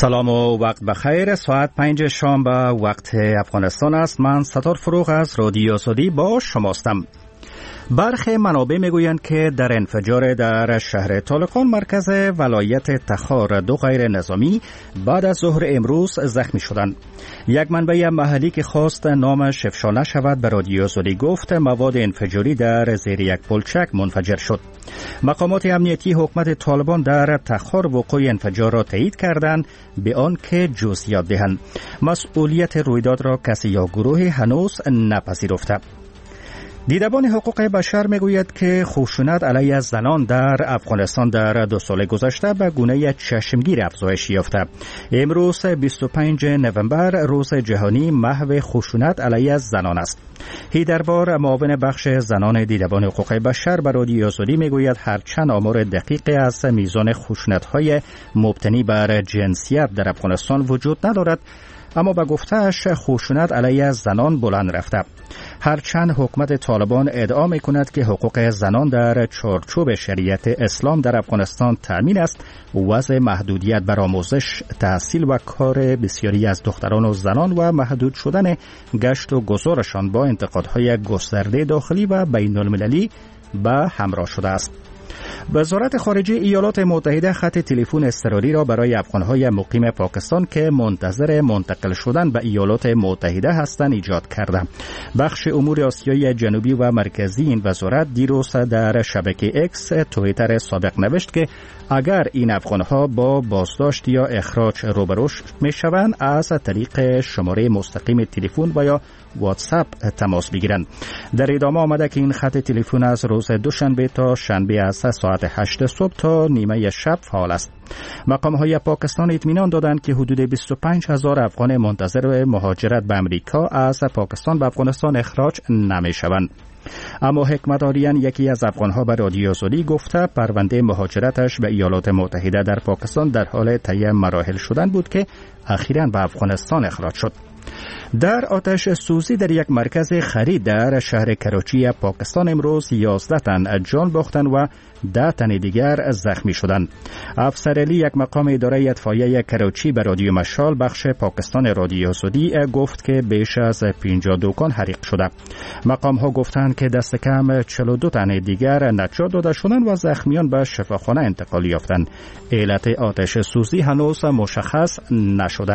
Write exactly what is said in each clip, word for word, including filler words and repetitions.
سلام و وقت بخیر. ساعت پنج شام به وقت افغانستان است. من ستار فروغ از رادیو آزادی با شماستم. برخی منابع میگویند که در انفجار در شهر طالقان مرکز ولایت تخار دو غیر نظامی بعد از ظهر امروز زخمی شدند. یک منبع محلی که خواست نامش افشا نشود به رادیو آزادی گفت مواد انفجاری در زیر یک پلچک منفجر شد. مقامات امنیتی حکومت طالبان در تخار وقوع انفجار را تایید کردند به آن که جزئیات دهند. مسئولیت رویداد را کسی یا گروهی هنوز نپذیرفته. دیدبان حقوق بشر میگوید که خشونت علیه زنان در افغانستان در دو سال گذشته به گونه چشمگیر افزایش یافته. امروز بیست و پنجم نوامبر روز جهانی محو خشونت علیه زنان است. هیدربار معاون بخش زنان دیدبان حقوق بشر به رادیو آزادی میگوید هرچند آمار دقیقی از میزان خشونت‌های مبتنی بر جنسیت در افغانستان وجود ندارد، اما به گفته‌اش خشونت علیه زنان بلند رفته. هرچند حکومت طالبان ادعا می‌کند که حقوق زنان در چارچوب شریعت اسلام در افغانستان تأمین است، وضع محدودیت بر آموزش، تحصیل و کار بسیاری از دختران و زنان و محدود شدن گشت و گذارشان با انتقادهای گسترده داخلی و بین المللی به همراه شده است. وزارت خارجه ایالات متحده خط تلفن اضطراری را برای افغان‌های مقیم پاکستان که منتظر منتقل شدن به ایالات متحده هستند ایجاد کرده. بخش امور آسیای جنوبی و مرکزی این وزارت دیروز در شبکه اکس توییتر سابق نوشت که اگر این افغان‌ها با بازداشت یا اخراج روبرو می‌شوند از طریق شماره مستقیم تلفن و یا واتساپ تماس بگیرند. در ادامه آمده که این خط تلفن از روز دوشنبه تا شنبه از ساعت هشت صبح تا نیمه شب فعال است. مقام‌های پاکستان اطمینان دادند که حدود بیست و پنج هزار افغان منتظر مهاجرت به امریکا از پاکستان به افغانستان اخراج نمی‌شوند. اما حکمت آریان یکی از افغان‌ها به رادیو آزادی گفته پرونده مهاجرتش به ایالات متحده در پاکستان در حال طی مراحل شدن بود که اخیراً به افغانستان اخراج شد. در آتش سوزی در یک مرکز خرید در شهر کراچی پاکستان امروز یازده تن جان باختند و ده تن دیگر زخمی شدند. افسر علی یک مقام اداره اطفائیه کراچی به رادیو مشال بخش پاکستان رادیو آزادی گفت که بیش از پنجاه دکان حریق شده. مقام ها گفتند که دست کم چهل و دو تن دیگر نجات داده شدند و زخمیان به شفاخانه انتقال یافتند. علت آتش سوزی هنوز مشخص نشده.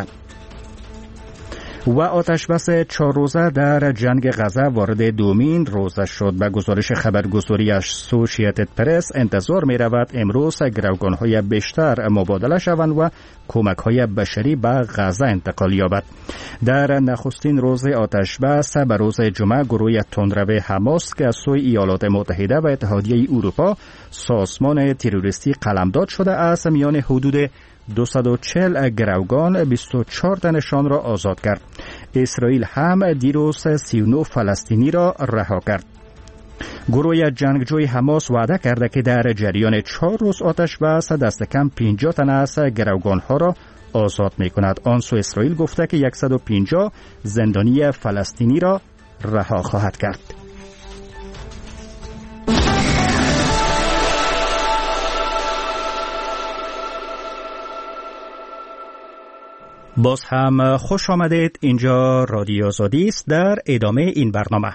و آتش بس چهار روزه در جنگ غزه وارد دومین روزه شد. به گزارش خبرگزاری اسوسییتد پرس انتظار می رود امروز گروگان‌های بیشتر مبادله شوند و کمک‌های بشری به غزه انتقال یابد. در نخستین روز آتش بس به روز جمعه گروه تندرو حماس که از سوی ایالات متحده و اتحادیه اروپا سازمان تروریستی قلمداد شده از میان حدود دویست و چهل گروگان بیست و چهار تنشان را آزاد کرد. اسرائیل هم دیروز سی و نه فلسطینی را رها کرد. گروه جنگجوی حماس وعده کرده که در جریان چهار روز آتش بس دست کم پنجاه تن از گروگان‌ها را آزاد می‌کند. آن سو اسرائیل گفته که صد و پنجاه زندانی فلسطینی را رها خواهد کرد. باز هم خوش آمدید. اینجا رادیو آزادی است. در ادامه این برنامه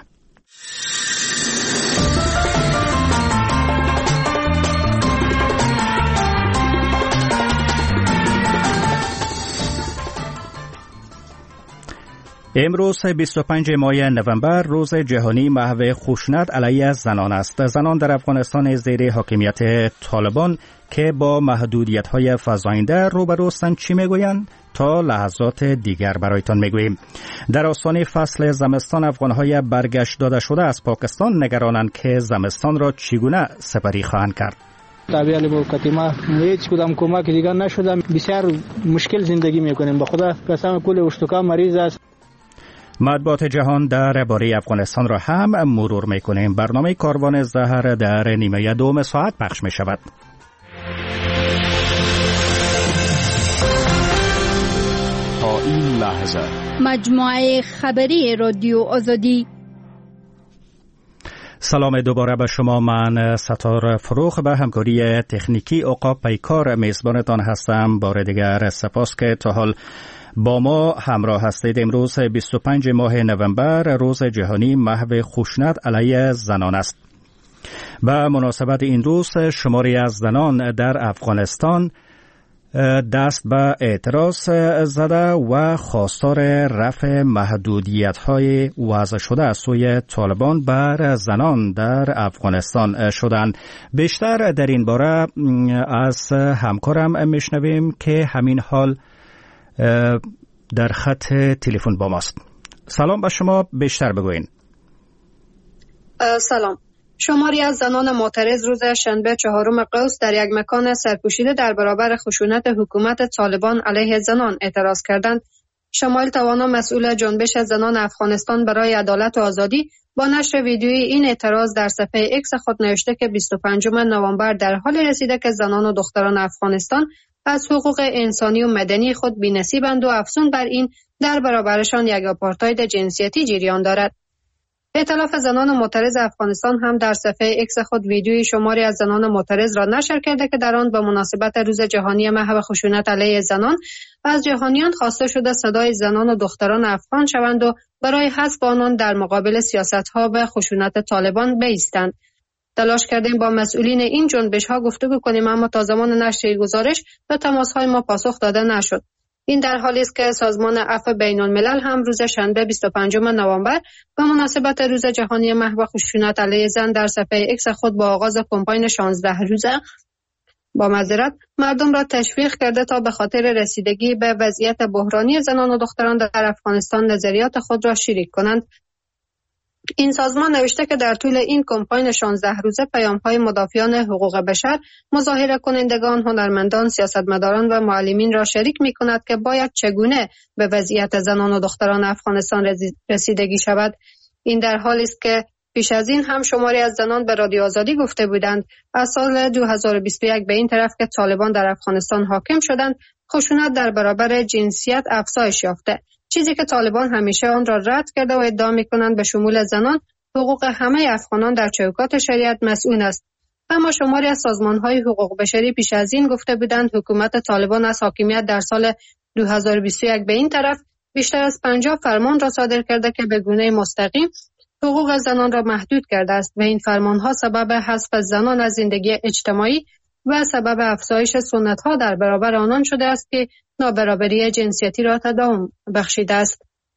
امروز بیست و پنجم ماه نوامبر روز جهانی محو خشونت علیه زنان است. زنان در افغانستان زیر حاکمیت طالبان که با محدودیت‌های فزاینده روبرو هستند چی میگویند؟ تا لحظات دیگر برایتان میگوییم. در آستانه فصل زمستان افغان‌های برگشت داده شده از پاکستان نگرانند که زمستان را چگونه سپری خواهند کرد. طبیعی موقتی ما هیچ کدام کمک دیگر نشدم. بسیار مشکل زندگی میکنیم. به خدا قسم کل اشتکا مریض است. مطبوعات جهان درباره افغانستان را هم مرور میکنیم. برنامه کاروان زهر در نیمه دوم ساعت پخش میشود. تا این لحظه مجموعه خبری رادیو آزادی. سلام دوباره به شما. من ستار فروخ به همکاری تکنیکی عقاب پیکار میزبانتان هستم. بار دیگر سپاس که تا حال با ما همراه هستید. امروز بیست و پنج ماه نوامبر روز جهانی محو خشونت علیه زنان است. به مناسبت این روز شماری از زنان در افغانستان دست به اعتراض زده و خواستار رفع محدودیت‌های وضع شده از سوی طالبان بر زنان در افغانستان شدند. بیشتر در این باره از همکارم میشنویم که همین حال در خط تلفن با ماست. سلام به شما، بیشتر بگوین. سلام. شماری از زنان معترض روز شنبه چهارم قوس در یک مکان سرپوشیده در برابر خشونت حکومت طالبان علیه زنان اعتراض کردند. شمایل توانا، مسئول جنبش زنان افغانستان برای عدالت و آزادی، با نشر ویدیویی این اعتراض در صفحه ایکس خود نوشته که بیست و پنجم نوامبر در حال رسیده که زنان و دختران افغانستان از حقوق انسانی و مدنی خود بی‌نصیبند و افزون بر این در برابرشان یک آپارتاید جنسیتی جریان دارد. ائتلاف زنان معترض افغانستان هم در صفحه ایکس خود ویدیوی شماری از زنان معترض را نشر کرده که در آن به مناسبت روز جهانی محو خشونت علیه زنان از جهانیان خواسته شده صدای زنان و دختران افغان شوند و برای حذف آنان در مقابل سیاست‌ها به خشونت طالبان بایستند. تلاش کردیم با مسئولین این جنبش‌ها گفتگو کنیم، اما تا زمان نشر گزارش به تماس‌های ما پاسخ داده نشد. این در حالی است که سازمان عفو بین الملل هم روز شنبه بیست و پنجم نوامبر به مناسبت روز جهانی محو خشونت علیه زن در صفحه ایکس خود با آغاز کمپاین شانزده روزه با معذرت مردم را تشویق کرده تا به خاطر رسیدگی به وضعیت بحرانی زنان و دختران در افغانستان نظریات خود را شریک کنند. این سازمان نوشته که در طول این کمپاین شانزده روزه پیام‌های مدافعان حقوق بشر، مظاهره کنندگان، هنرمندان، سیاستمداران و معلمین را شریک می‌کند که باید چگونه به وضعیت زنان و دختران افغانستان رسیدگی شود. این در حالی است که پیش از این هم شماری از زنان به رادیو آزادی گفته بودند از سال دو هزار و بیست و یک به این طرف که طالبان در افغانستان حاکم شدند، خشونت در برابر جنسیت افزایش یافته، چیزی که طالبان همیشه آن را رد کرده و ادعا می‌کنند به شمول زنان حقوق همه افغانان در چوکات شریعت مسئول است. اما شماری از سازمان‌های حقوق بشری پیش از این گفته بودند حکومت طالبان از حاکمیت در سال دو هزار و بیست و یک به این طرف بیشتر از پنجاه فرمان را صادر کرده که به گونه مستقیم حقوق زنان را محدود کرده است و این فرمان‌ها سبب حذف زنان از زندگی اجتماعی و سبب افزایش سنت‌ها در برابر آنان شده است که نابرابری جنسیتی را تداوم بخشیده است.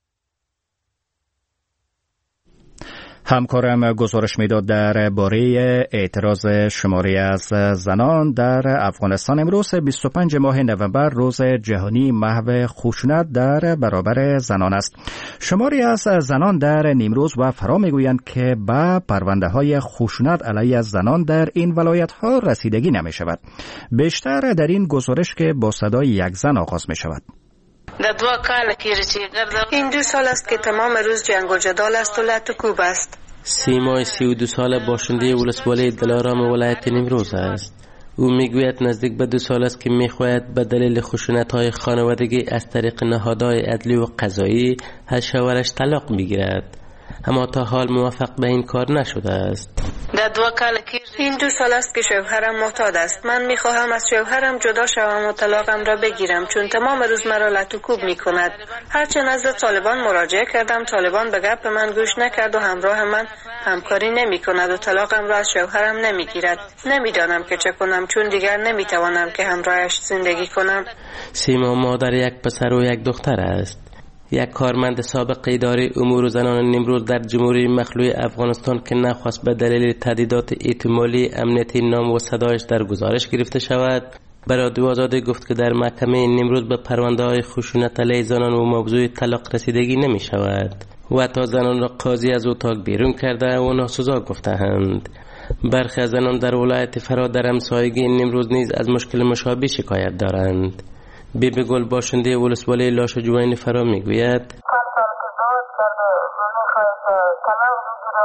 همکارم گزارش میداد در باره اعتراض شماری از زنان در افغانستان. امروز بیست و پنج ماه نوامبر روز جهانی محو خشونت در برابر زنان است. شماری از زنان در نیمروز و فرا میگویند که به پرونده های خشونت علیه زنان در این ولایت ها رسیدگی نمی شود. بیشتر در این گزارش که با صدای یک زن آغاز می شود. این دو سال است که تمام روز جنگ و جدال است و لط و کوب است. سیمای سی و دو ساله باشنده ولسوالی دلارام ولایت نیمروز است. او میگوید نزدیک به دو سال است که میخواهد به دلیل خشونت‌های خانوادگی از طریق نهادهای عدلی و قضایی از شوهرش طلاق میگیرد، اما تا حال موفق به این کار نشده است. این دو سال است که شوهرم معتاد است. من میخواهم از شوهرم جدا شوم و طلاقم را بگیرم، چون تمام روز مرا لط و کوب میکند. هرچه نزد طالبان مراجعه کردم، طالبان به گپ من گوش نکرد و همراه من همکاری نمیکند و طلاقم را از شوهرم نمیگیرد. نمیدانم که چه کنم، چون دیگر نمیتوانم که همراهش زندگی کنم. سیما مادر یک پسر و یک دختر است. یک کارمند سابق اداره امور زنان نیمروز در جمهوری مخلوع افغانستان که نخواست به دلیل تهدیدات احتمالی امنیتی نام و صدایش در گزارش گرفته شود، برای رادیو آزادی گفت که در محکمه نیمروز به پرونده های خشونت علیه زنان و موضوع طلاق رسیدگی نمی شود و تا زنان را قاضی از اتاق بیرون کرده و ناسزا گفته‌اند. برخی از زنان در ولایت فرا در همسایگی نیمروز نیز از مشکل مشابه شکایت دارند. بی بی گل باشنده ولسوالی لاش جوین فرا میگوید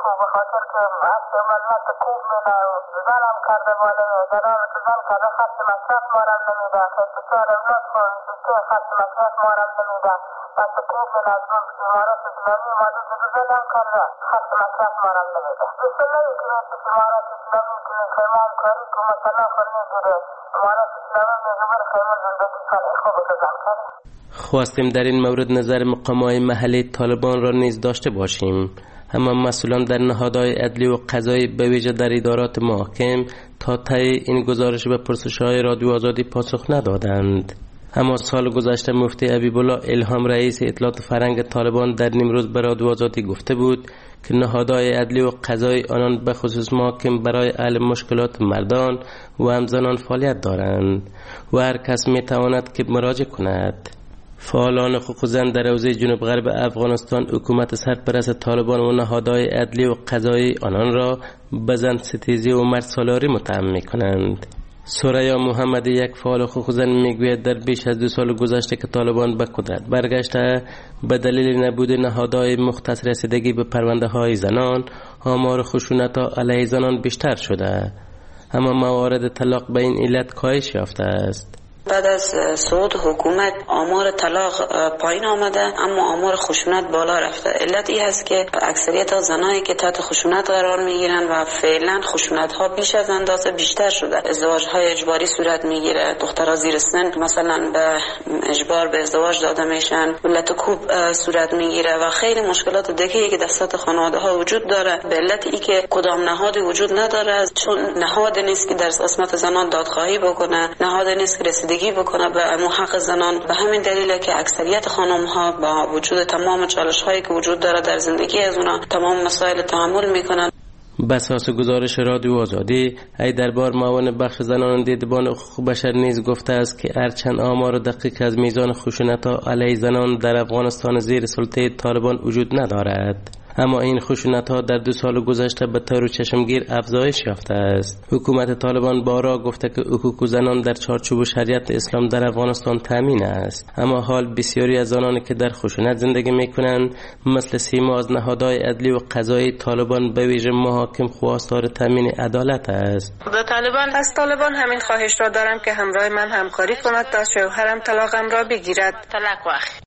به خاطر که هست ملت خوب میده و زنم کرده بالا زنان که زن کرده خط مصرف مارم نمیده که بسیار اولاد خود که خط مصرف مارم نمیده بس خوب میده از اون امارات اسلامی مادو که زنم کرده خط مصرف مارم نمیده بسیاری که امارات اسلامی که خیمه کاری که مثلا خود نگیره امارات اسلامی میگوبر خیمه زندگی کنه خوب که زن کرده. خواستیم در این مورد نظر مقام‌های محلی طالبان را نیز داشته باشیم، اما مسئولان در نهادهای عدلی و قضایی به ویژه در ادارات محاکم تا ته این گزارش به پرسش‌های رادیو آزادی پاسخ ندادند. اما سال گذشته مفتی حبیبالله الهام رئیس اطلاعات فرهنگ طالبان در نیمروز به رادیو آزادی گفته بود که نهادهای عدلی و قضایی آنان به خصوص محاکم برای حل مشکلات مردان و همزنان فعالیت دارند و هر کس می‌تواند که مراجعه کند. فعالان حقوق زن در حوزه جنوب غرب افغانستان حکومت سرپرست طالبان و نهادهای عدلی و قضایی آنان را به زن ستیزی و مرد سالاری متهم می‌کنند. سوریا محمدی یک فعال حقوق زن میگوید در بیش از دو سال گذشته که طالبان به قدرت برگشته به دلیل نبود نهادهای مختص رسیدگی به پرونده های زنان آمار خشونت‌ها علیه زنان بیشتر شده، اما موارد طلاق به این علت کاهش یافته است. بعد از صعود حکومت آمار طلاق پایین آمده اما آمار خشونت بالا رفته. علت این هست که اکثریت زنانی که تحت خشونت قرار میگیرن و فعلا خشونت ها بیش از اندازه بیشتر شده، ازدواج های اجباری صورت میگیره، دخترها زیر سن مثلا به اجبار به ازدواج داده میشن، ولت کوب صورت میگیره و خیلی مشکلات دیگه که در سطح خانواده ها وجود داره. به علت ای که کدام نهادی وجود نداره، چون نهاد نیست که در قسمت زنان دادخواهی بکنه، نهاد نیست که رسیدگی بکنه به حق زنان. به همین دلیله که اکثریت خانم ها با وجود تمام چالش هایی که وجود داره در زندگی از اونا تمام مسائل تحمل میکنن. بساس گزارش رادیو آزادی ای دربار معاون بخش زنان دیدبان حقوق بشر نیز گفته است که هرچند آمار دقیق از میزان خشونت‌ها علیه زنان در افغانستان زیر سلطه طالبان وجود ندارد، اما این خشونت‌ها در دو سال گذشته به طور چشمگیر افزایش یافته است. حکومت طالبان بارها گفته که حقوق زنان در چارچوب شریعت اسلام در افغانستان تامین است، اما حال بسیاری از آنانی که در خشونت زندگی می‌کنند مثل سیما از نهادهای عدلی و قضایی طالبان به ویژه محاکم خواستار تامین عدالت است. خدا طالبان از طالبان همین خواهش را دارم که همراه من همکاری کند تا شوهرم طلاقم را بگیرد. طلاق وقت.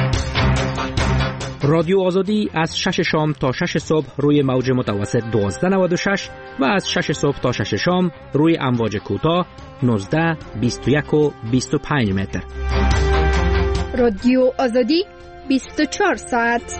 رادیو آزادی از شش شام تا شش صبح روی موج متوسط دوازده نود و شش و از شش صبح تا شش شام روی امواج کوتاه نوزده، بیست و یک و بیست و پنج متر. رادیو آزادی بیست و چهار ساعت.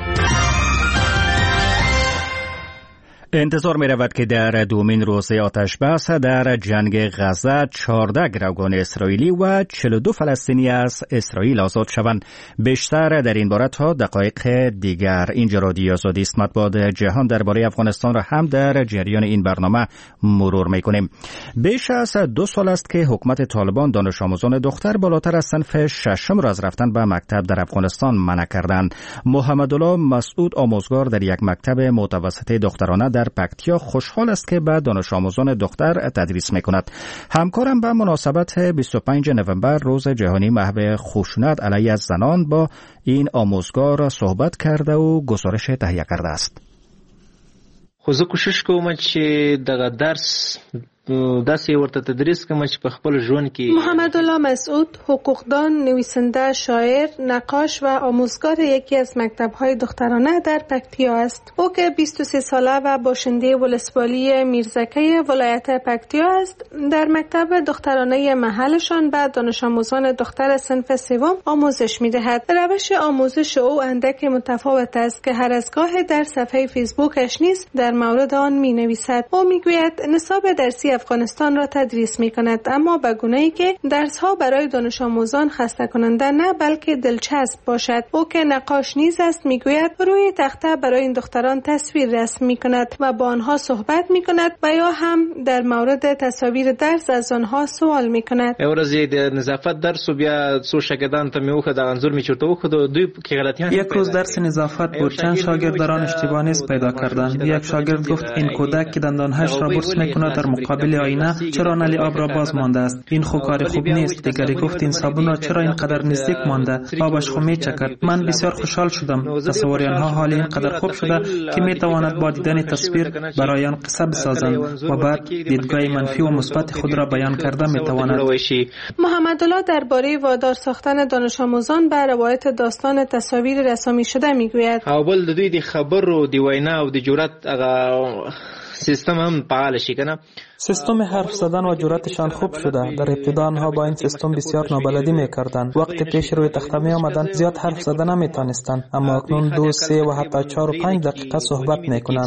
انتظار می رود که در دومین روز آتش بس در جنگ غزه چهارده گروگان اسرائیلی و چهل و دو فلسطینی از اسرائیل آزاد شوند. بیشتر در این باره تا دقایق دیگر. اینجا رادیو آزادی است. مطبوعات جهان درباره افغانستان را هم در جریان این برنامه مرور می کنیم. بیش از دو سال است که حکومت طالبان دانش آموزان دختر بالاتر از صنف ششم را از رفتن به مکتب در افغانستان منع کردند. محمدالله مسعود آموزگار در یک مکتب متوسطه دخترانه در پکتیا خوشحال است که به دانش آموزان دختر تدریس میکند. همکارم به مناسبت بیست و پنجم نوامبر روز جهانی محو خشونت علیه زنان با این آموزگار صحبت کرده و گزارش تهیه کرده است. خو زه کوشش کوم چې دغه درس داسې ورته تدریس کوم چې په خپل ژوند کې. محمدالله مسعود حقوقدان، نویسنده، شاعر، نقاش و آموزگار یکی از مکتب‌های دخترانه در پکتیا است. او که بیست و سه ساله و باشنده ولسوالی میرزکه ولایت پکتیا است، در مکتب دخترانه محلشان به دانش آموزان دختر صنف سوم آموزش می‌دهد. روش آموزش او اندک متفاوت است که هر از گاه در صفحه فیسبوکش نیز در مورد آن می‌نویسد. او می‌گوید نصاب درسی افغانستان را تدریس می کند، اما به گونه‌ای که درس ها برای دانش آموزان خسته کننده نه بلکه دلچسب باشد. او که نقاش نیز است میگوید روی تخته برای این دختران تصویر رسم می کند و با آنها صحبت می کند و یا هم در مورد تصاویر درس از آنها سوال می کند. ورځې د نظافت درس و بیا څو شاګردان ته مې وخت د انځور می چورته وخت دوی کې غلطیان. یک روز درس نظافت بود، چند شاگرد در آن اشتباه نیز پیدا کردند. یک شاگرد گفت این کودک که دندانهاش را برس میکند در مقابل مقابل آینه چرا نل آب را باز مانده است؟ این خو کار خوب نیست. دیگری گفت این صابون را چرا اینقدر نزدیک مانده؟ آبش خو میچکد. من بسیار خوشحال شدم. تصور آنها حال اینقدر خوب شده که میتواند با دیدن تصویر برای آن قصه بسازند و بعد دیدگاه منفی و مثبت خود را بیان کرده میتواند. محمد الله درباره وادار ساختن دانش آموزان به روایت داستان تصاویر رسامی شده میگوید. اول د دوی د خبر او د وینا او د جرأت هغه سیستم هم فعال شي کنه. سیستم حرف زدن و جرأتشان خوب شده. در ابتدا آنها با این سیستم بسیار نابلدی میکردند. وقتی پیش روی تخته می آمدند زیاد حرف زدن نمیتونستند، اما اکنون دو سه و حتی چهار و پنج دقیقه صحبت میکنند.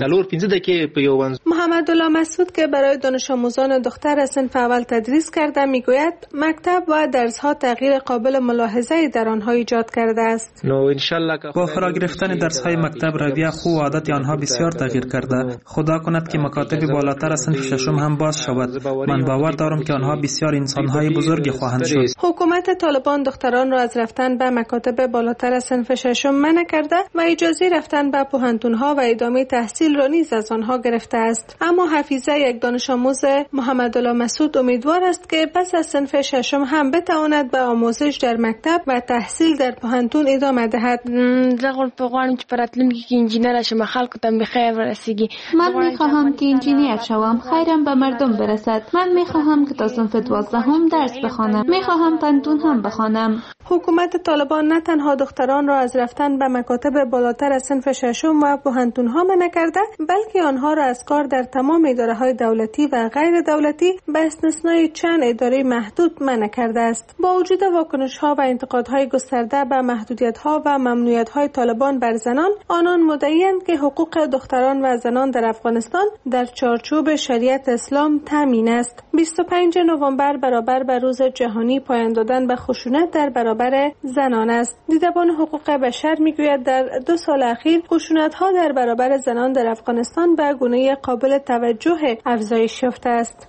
محمد الله مسعود که برای دانش آموزان دختر صنف اول تدریس کرده میگوید مکتب و درس‌ها تغییر قابل ملاحظه‌ای در آنها ایجاد کرده است. با فرا گرفتن درس‌های مکتب رویه خو و عادت آنها بسیار تغییر کرده. خدا کند که مکاتب بالاتر از صنف ششم هم باز شود. من باور دارم که آنها بسیار انسان‌های بزرگی خواهند شد. حکومت طالبان دختران را از رفتن به مکاتب بالاتر از صنف ششم منع کرده و اجازه رفتن به پوهنتون‌ها و ادامه تحصیل را نیز از آنها گرفته است. اما حفیظه یک دانش آموز محمد الله مسعود امیدوار است که پس از صنف ششم هم بتواند به آموزش در مکتب و تحصیل در پوهنتون ادامه دهد. زغل پغوانم چې پراتلونکي کې انجینر شم، خلکو ته بخیر ورسیږي. من می‌خواهم که انجینیر شوم، خیرم به مردم برسد. من می‌خواهم که تا صنف دوازدهم درس بخوانم. می‌خواهم پنتون هم بخوانم. حکومت طالبان نه تنها دختران را از رفتن به مکاتب بالاتر از صنف ششم و پوهنتون‌ها منع کرده، بلکه آنها را از کار در تمام اداره‌های دولتی و غیر دولتی به استثنای چند اداره محدود منع کرده است. با وجود واکنش‌ها و انتقادهای گسترده به محدودیت‌ها و ممنوعیت‌های طالبان بر زنان، آنان مدعی‌اند که حقوق دختران و زنان در افغانستان در چارچوب شریعت اسلام تامین است. بیست و پنجم نوامبر برابر با روز جهانی پایان دادن به خشونت در برابر زنان است. دیدبان حقوق بشر میگوید در دو سال اخیر خشونت‌ها در برابر زنان در افغانستان به گونه قابل توجه افزایش یافته است.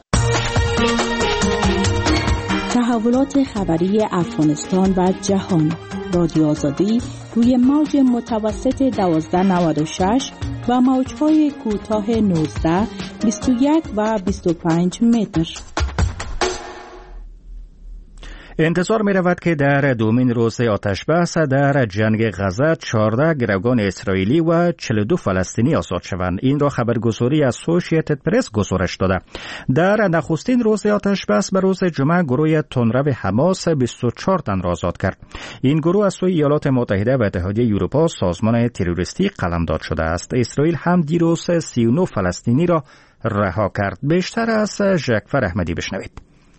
تحولات خبری افغانستان و جهان. رادیو آزادی روی موج متوسط دوازده نود و شش و موج‌های کوتاه نوزده، بیست و یک و بیست و پنج متر. انتظار می رود که در دومین روز آتش بس در جنگ غزه چهارده گروگان اسرائیلی و چهل و دو فلسطینی آزاد شوند. این را خبرگزاری اسوسییتد پرس گزارش داده. در نخستین روز آتش بس به روز جمعه گروه تندرو حماس بیست و چهار تن را آزاد کرد. این گروه از سوی ایالات متحده و اتحادیه اروپا سازمان تروریستی قلمداد شده است. اسرائیل هم دیروز سی و نه فلسطینی را رها کرد. بیشتر از ژکفر احمدی بشنوید.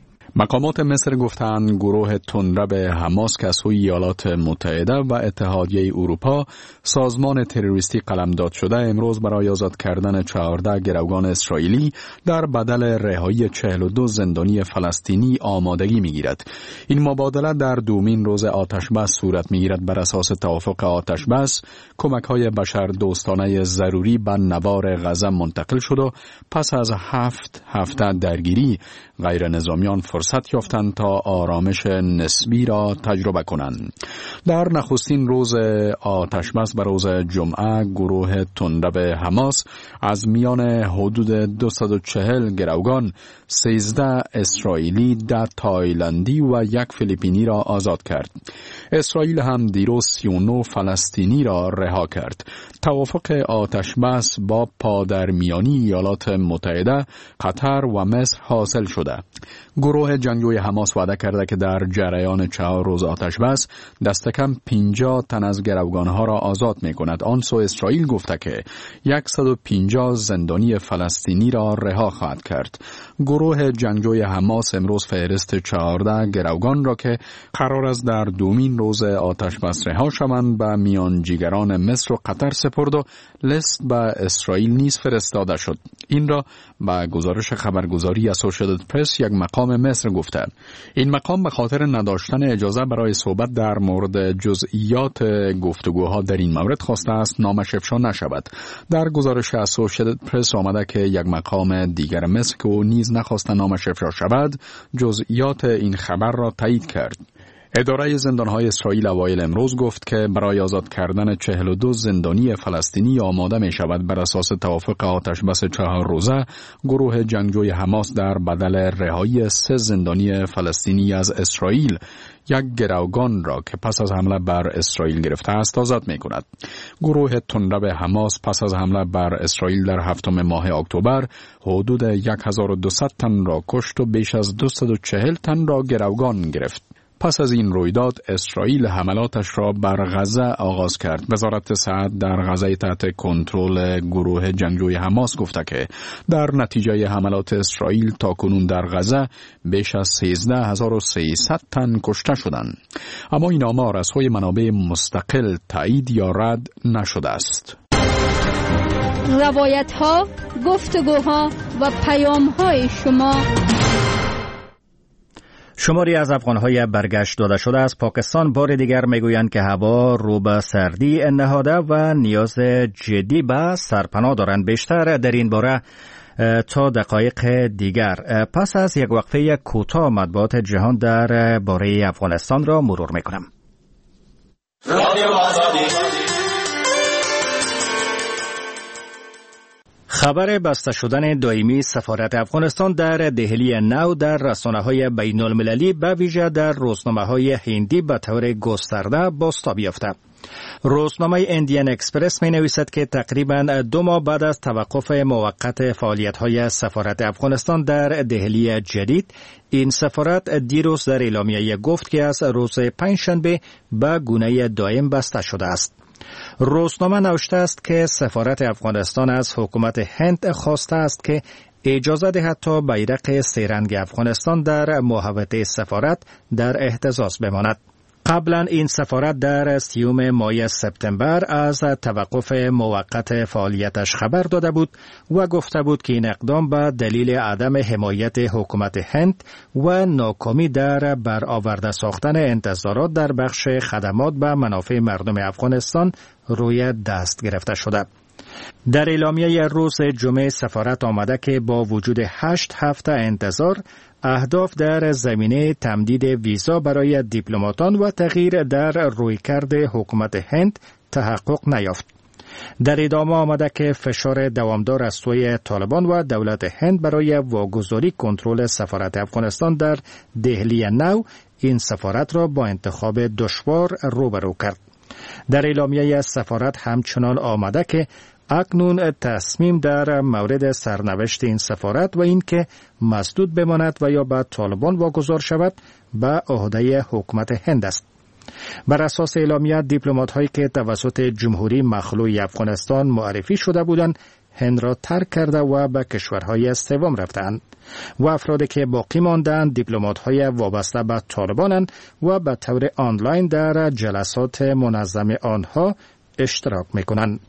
مقامات مصر گفتند گروه تندرو حماس که از سوی ایالات متحده و اتحادیه اروپا سازمان تروریستی قلمداد شده امروز برای آزاد کردن چهارده گروگان اسرائیلی در بدل رهایی چهل و دو زندانی فلسطینی آمادگی می‌گیرد. این مبادله در دومین روز آتش بس صورت می‌گیرد. بر اساس توافق آتش بس کمک‌های بشر دوستانه ضروری به نوار غزه منتقل شد و پس از هفت هفته درگیری غیر نظامیان فرصت یافتند تا آرامش نسبی را تجربه کنند. در نخستین روز آتش بس به روز جمعه گروه تندرو حماس از میان حدود دویست و چهل گروگان سیزده اسرائیلی، ده تایلندی و یک فیلیپینی را آزاد کرد. اسرائیل هم دیروز سی و نه فلسطینی را رها کرد. توافق آتش بس با پادرمیانی ایالات متحده، قطر و مصر حاصل شده. گروه جنگجوی حماس وعده کرده که در جریان چهار روز آتش بس دست کم پنجاه تن از گروگانها را آزاد می کند. آن سو اسرائیل گفته که صد و پنجاه زندانی فلسطینی را رها خواهد کرد. گروه جنگجوی حماس امروز فهرست چهارده گروگان را که قرار است در دومین روز آتش بس رها شوند به میانجیگران مصر و قطر سپرد و لیست به اسرائیل نیز فرستاده شد. این را به گزارش خبرگزاری اسوسییتد پرس یک مقام مصر گفته. این مقام به خاطر نداشتن اجازه برای صحبت در مورد جزئیات گفتگوها در این مورد خواسته است نامش افشا نشود. در گزارش اسوسییتد پرس آمده که یک مقام دیگر مصر که او نیز نخواسته نامش افشا شود جزئیات این خبر را تایید کرد. اداره زندانهای اسرائیل اوایل امروز گفت که برای آزاد کردن چهل و دو زندانی فلسطینی آماده می شود. بر اساس توافق آتش بس چهار روزه، گروه جنگجوی حماس در بدل رهایی سه زندانی فلسطینی از اسرائیل یک گروگان را که پس از حمله بر اسرائیل گرفته است آزاد می کند. گروه تندرو حماس پس از حمله بر اسرائیل در هفتم ماه اکتبر حدود هزار و دویست تن را کشت و بیش از دویست و چهل تن را گروگان گرفت. پس از این رویداد اسرائیل حملاتش را بر غزه آغاز کرد. وزارت صحت در غزه تحت کنترل گروه جنگجوی حماس گفته که در نتیجه حملات اسرائیل تاکنون در غزه بیش از سیزده هزار و سیصد تن کشته شدند. اما این آمار از سوی منابع مستقل تایید یا رد نشده است. روایت ها، گفتگوها و پیام های شما. شماری از افغان‌های برگشت داده شده از پاکستان بار دیگر میگویند که هوا رو به سردی نهاده و نیاز جدی به سرپناه دارند. بیشتر در این باره تا دقایق دیگر پس از یک وقفه کوتاه مطبوعات جهان در باره افغانستان را مرور میکنم. خبر بسته شدن دائمی سفارت افغانستان در دهلی نو در رسانه‌های بین المللی به ویژه در روزنامه‌های هندی به طور گسترده بازتاب یافته. روزنامه ایندین اکسپرس می نویسد که تقریباً دو ماه بعد از توقف موقت فعالیت‌های سفارت افغانستان در دهلی جدید، این سفارت دیروز در اعلامیه گفت که از روز پنجشنبه به گونه دائم بسته شده است. روزنامه نوشته است که سفارت افغانستان از حکومت هند خواسته است که اجازه دهد تا بیرق سه رنگ افغانستان در محوطه سفارت در اهتزاز بماند. قبلا این سفارت در سیوم ماه سپتامبر از توقف موقت فعالیتش خبر داده بود و گفته بود که این اقدام به دلیل عدم حمایت حکومت هند و ناکامی در برآورده ساختن انتظارات در بخش خدمات به منافع مردم افغانستان روی دست گرفته شده. در اعلامیه روز جمعه سفارت آمده که با وجود هشت هفته انتظار، اهداف در زمینه تمدید ویزا برای دیپلماتان و تغییر در رویکرد حکومت هند تحقق نیافت. در ادامه آمده که فشار دوامدار از سوی طالبان و دولت هند برای واگذاری کنترل سفارت افغانستان در دهلی نو این سفارت را با انتخاب دشوار روبرو کرد. در اعلامیه سفارت همچنان آمده که اکنون تصمیم در مورد سرنوشت این سفارت و این که مسدود بماند و یا به طالبان واگذار شود به عهده حکومت هند است. بر اساس اعلامیه دیپلمات هایی که توسط جمهوری مخلوع افغانستان معرفی شده بودند هند را ترک کرده و به کشورهای سوم رفتند و افرادی که باقی ماندند دیپلمات های وابسته به طالبانند و به طور آنلاین در جلسات منظم آنها اشتراک میکنند.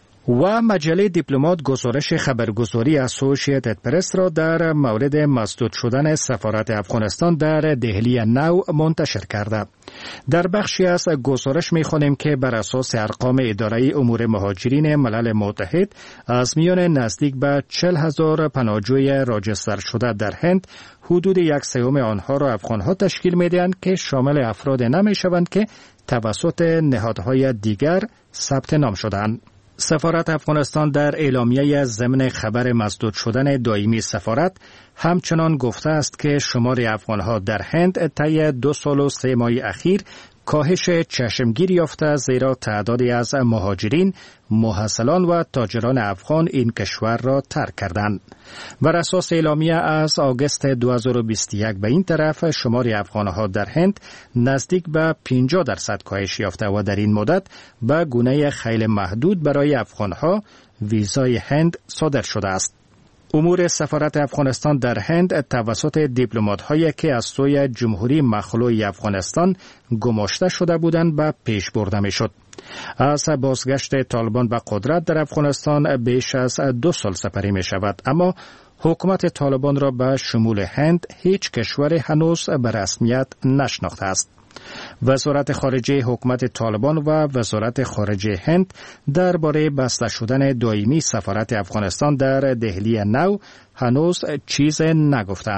و مجله دیپلمات گزارش خبرگزاری اسوسییتد پرس را در مورد مسدود شدن سفارت افغانستان در دهلی نو منتشر کرده. در بخشی از گزارش می‌خوانیم که بر اساس ارقام اداره امور مهاجرین ملل متحد از میان نزدیک به چهل هزار پناهجوی راجستر شده در هند، حدود یک سوم آنها را افغان‌ها تشکیل می‌دهند که شامل افراد نمی‌شوند که توسط نهادهای دیگر ثبت نام شده‌اند. سفارت افغانستان در اعلامیه ضمن خبر مسدود شدن دائمی سفارت همچنان گفته است که شمار افغانها در هند طی دو سال و سه ماه اخیر کاهش چشمگیر یافته، زیرا تعدادی از مهاجرین، محصلان و تاجران افغان این کشور را ترک کردند. بر اساس اعلامیه از آگوست دو هزار و بیست و یک به این طرف شمار افغانها در هند نزدیک به پنجاه درصد کاهش یافته و در این مدت به گونه خیلی محدود برای افغانها ویزای هند صادر شده است. امور سفارت افغانستان در هند توسط دیپلمات‌هایی که از سوی جمهوری مخلوع افغانستان گماشته شده بودند به پیش برده می‌شد. از بازگشت طالبان به قدرت در افغانستان بیش از دو سال سپری می شود، اما حکومت طالبان را به شمول هند هیچ کشور هنوز به رسمیت نشناخته است. وزارت خارجه حکومت طالبان و وزارت خارجه هند درباره بسته شدن دائمی سفارت افغانستان در دهلی نو هنوز چیز نگفتند.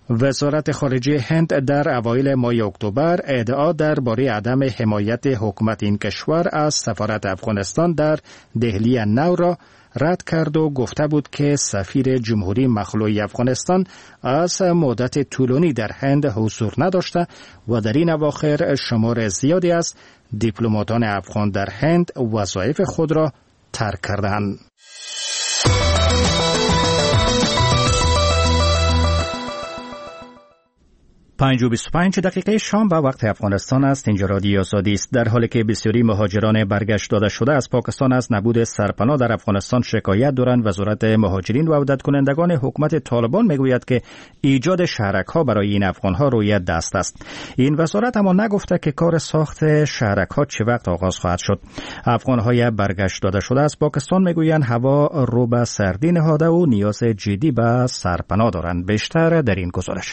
وزارت خارجه هند در اوایل ماه اکتبر ادعا درباره عدم حمایت حکومت این کشور از سفارت افغانستان در دهلی نو را رد کرد و گفته بود که سفیر جمهوری مخلوع افغانستان از مدت طولانی در هند حضور نداشته و در این اواخر شمار زیادی از دیپلماتان افغان در هند وظایف خود را ترک کردند. پنج و بیست و پنج دقیقه شام به وقت افغانستان است. اینجا رادیو آزادی است. در حالی که بسیاری مهاجران برگشت داده شده از پاکستان از نبود سرپناه در افغانستان شکایت دارند، وزارت مهاجرین و عودت کنندگان حکومت طالبان میگوید که ایجاد شهرک‌ها برای این افغان‌ها روی دست است. این وزارت اما نگفته که کار ساخت شهرک‌ها چه وقت آغاز خواهد شد. افغان‌های برگشت داده شده از پاکستان میگویند هوا رو به سردی نهاده و نیاز جدی به سرپناه دارند. بیشتر در این گزارش.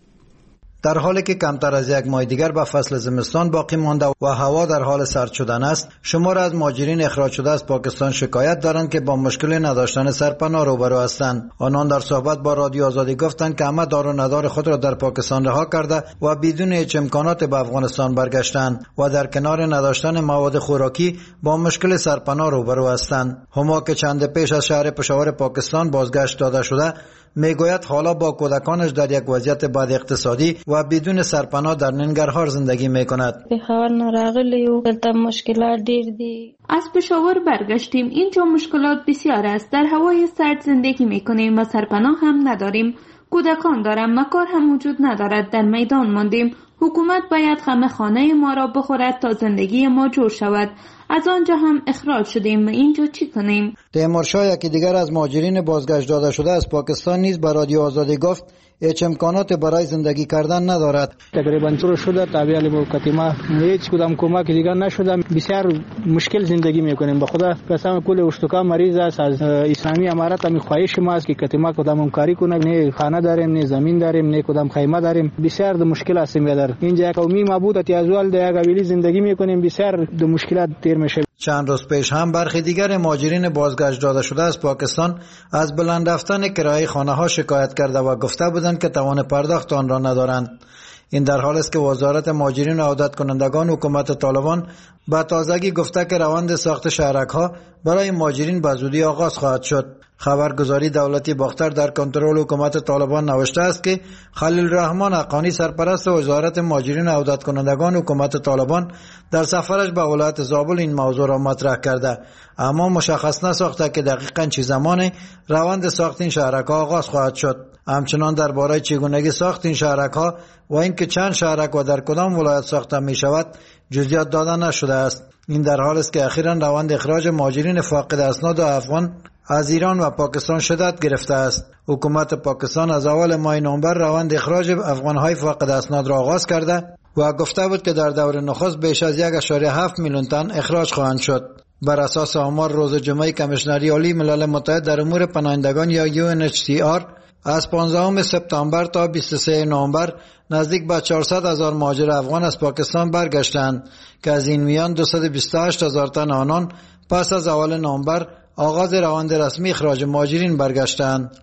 در حالی که کمتر از یک ماه دیگر به فصل زمستان باقی مانده و هوا در حال سرد شدن است، شمار از مهاجرین اخراج شده از پاکستان شکایت دارند که با مشکل نداشتن سرپناه روبرو هستند. آنان در صحبت با رادیو آزادی گفتند که همه دار و ندار خود را در پاکستان رها کرده و بدون هیچ امکانات به افغانستان برگشتند و در کنار نداشتن مواد خوراکی با مشکل سرپناه روبرو هستند. هما که چند پیش از شهر پشاور پاکستان بازگشت داده شده، میگوید حالا با کودکانش در یک وضعیت بد اقتصادی و بدون سرپناه در ننگرهار زندگی میکند. به خبر نراغلی و دلتا مشکلات دیر دی. از پشاور برگشتیم. اینجا مشکلات بسیار است. در هوای سرد زندگی میکنیم و سرپناه هم نداریم. کودکان دارم، مکار هم وجود ندارد. در میدان ماندیم. حکومت باید غم خانه ما را بخورد تا زندگی ما جور شود. از آنجا هم اخراج شدیم و اینجا چی کنیم؟ تیمور شاه یکی دیگر از مهاجرین بازگشت داده شده از پاکستان نیز به رادیو آزادی گفت هیچ امکانات برای زندگی کردن ندارد. تقریبا طور شده تابع حکومت ما هیچ کدام کمک دیگر نشده. بسیار مشکل زندگی میکنیم. به خدا قسم کل اشتکا مریض است. از اسلامی امارات هم خواهش ما است که کتیما کدام همکاری کنه. نه خانه داریم، نه زمین داریم، نه کدام خیمه داریم. بسیار د مشکل هستیم. در اینجا قومی مبود تیازوال در قبیله زندگی میکنیم. بسیار د مشکلات تیر میشه. چند روز پیش هم برخی دیگر مهاجرین بازگشت داده شده از پاکستان از بلند رفتن کرایه خانه ها شکایت کرده و گفته بودند که توان پرداخت آن را ندارند. این در حالی است که وزارت مهاجرین و عودت کنندگان حکومت طالبان با تازگی گفته که روند ساخت شهرک‌ها برای مهاجرین به زودی آغاز خواهد شد. خبرگزاری دولتی باختر در کنترل حکومت طالبان نوشته است که خلیل الرحمن حقانی سرپرست وزارت مهاجرین و عودت کنندگان حکومت طالبان در سفرش به ولایت زابل این موضوع را مطرح کرده، اما مشخص نساخته که دقیقاً چه زمانی روند ساخت این شهرک‌ها آغاز خواهد شد. همچنان درباره چگونگی ساخت این شهرک‌ها و اینکه چند شهرک و در کدام ولایت ساخته می شود جزئیات داده نشده است. این در حالی است که اخیراً روند اخراج مهاجرین فاقد اسناد و افغان از ایران و پاکستان شدت گرفته است. حکومت پاکستان از اول ماه نوامبر روند اخراج افغان‌های فاقد اسناد را آغاز کرده و گفته بود که در دور نخست بیش از یک ممیز هفت میلیون تن اخراج خواهند شد. بر اساس آمار روز جمعه کمیشنری عالی ملل متحد در امور پناهندگان یا یو ان اچ سی آر از پانزدهم سپتامبر تا بیست و سوم نوامبر نزدیک به چهارصد هزار مهاجر افغان از پاکستان برگشتند که از این میان دویست و بیست و هشت هزار تن آنان پس از اول نوامبر آغاز روند رسمی اخراج مهاجرین برگشتند.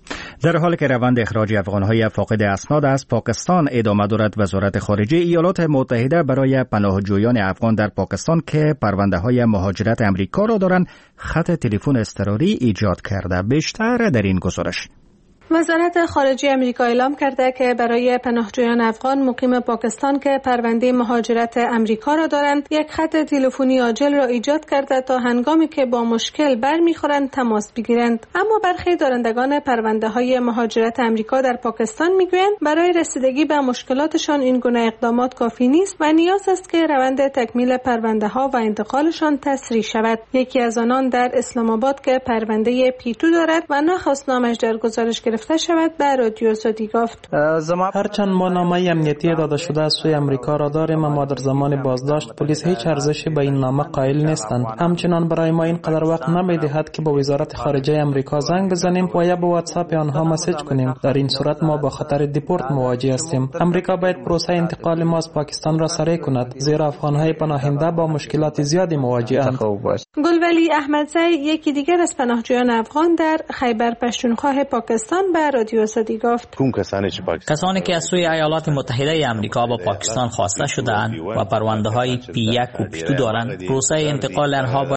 در حالی که روند اخراج افغان‌های فاقد اسناد از پاکستان ادامه دارد، وزارت خارجه ایالات متحده برای پناهجویان افغان در پاکستان که پرونده‌های مهاجرت امریکا را دارند خط تلفن اضطراری ایجاد کرده. بیشتر در این گزارش. وزارت خارجه آمریکا اعلام کرده که برای پناهجویان افغان مقیم پاکستان که پرونده مهاجرت امریکا را دارند یک خط تلفنی عاجل را ایجاد کرده تا هنگامی که با مشکل برمیخورند تماس بگیرند. اما برخی دارندگان پرونده های مهاجرت امریکا در پاکستان میگویند برای رسیدگی به مشکلاتشان این گونه اقدامات کافی نیست و نیاز است که روند تکمیل پرونده ها و انتقالشان تسریع شود. یکی از آنان در اسلام آباد که پرونده پیتو دارد و نخواست نامش در گزارش گرفته شود به رادیو آزادی گفت هرچند ما نامه امنیتی داده شده از سوی امریکا را داریم، اما در زمان بازداشت پلیس هیچ ارزشی به این نامه قائل نیستند. همچنان برای ما اینقدر وقت نمیدهد که با وزارت خارجه امریکا زنگ بزنیم و یا به واتساپ آنها مسیج کنیم. در این صورت ما با خطر دیپورت مواجه هستیم. امریکا باید پروسه انتقال ما از پاکستان را سریع کند، زیرا افغان‌های پناهنده با مشکلات زیادی مواجه‌اند. گلولی احمدزی یکی دیگر از پناهجویان افغان در خیبر پختونخوا پاکستان پاکستان به رادیو آزادی گفت کسانی که از سوی ایالات متحده آمریکا به پاکستان خواسته شده‌اند و پرونده های پی یک و پی دو دارند، پروسه انتقال آنها